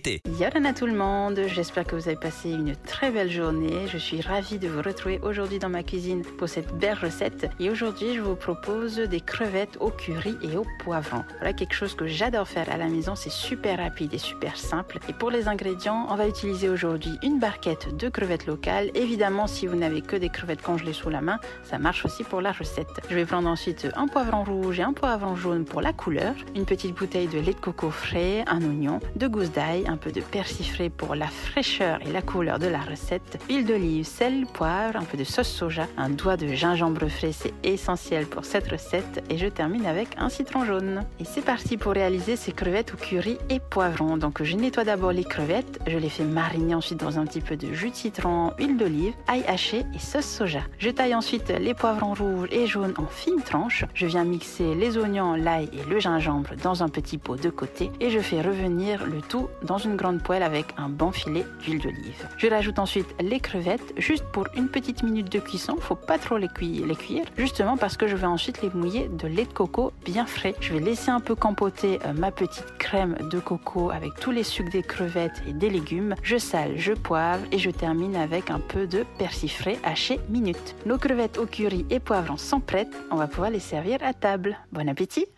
l'été. Yorana tout le monde, j'espère que vous avez passé une très belle journée. Je suis ravie de vous retrouver aujourd'hui dans ma cuisine pour cette belle recette. Et aujourd'hui, je vous propose des crevettes au curry et au poivron. Voilà quelque chose que j'adore faire à la maison, c'est super rapide et super simple. Et pour les ingrédients, on va utiliser aujourd'hui une barquette de crevettes locales. Évidemment, si vous n'avez que des crevettes congelées sous la main, ça marche aussi pour la recette. Je vais prendre ensuite un poivron rouge et un poivron jaune pour la couleur, une petite bouteille de lait de coco frais, un oignon, 2 gousses d'ail, un peu de persil frais pour la fraîcheur et la couleur de la recette, huile d'olive, sel, poivre, un peu de sauce soja, un doigt de gingembre frais, c'est essentiel pour cette recette, et je termine avec un citron jaune. Et c'est parti pour réaliser ces crevettes au curry et poivron. Donc je nettoie d'abord les crevettes, je les fais mariner ensuite dans un petit peu de jus de citron, huile d'olive, ail haché et sauce soja. Je taille ensuite les poivrons rouges et jaunes en fines tranches. Je viens mixer les oignons, l'ail et le gingembre dans un petit pot de côté et je fais revenir le tout dans une grande poêle avec un bon filet d'huile d'olive. Je rajoute ensuite les crevettes juste pour une petite minute de cuisson. Faut pas trop les cuire, justement parce que je vais ensuite les mouiller de lait de coco bien frais. Je vais laisser un peu compoter ma petite crème de coco avec tous les sucres des crevettes et des légumes. Je sale, je poivre et je termine avec un peu de persil frais haché minute. Nos crevettes au curry et poivrons sont prêtes. On va pouvoir les servir à table. Bon appétit!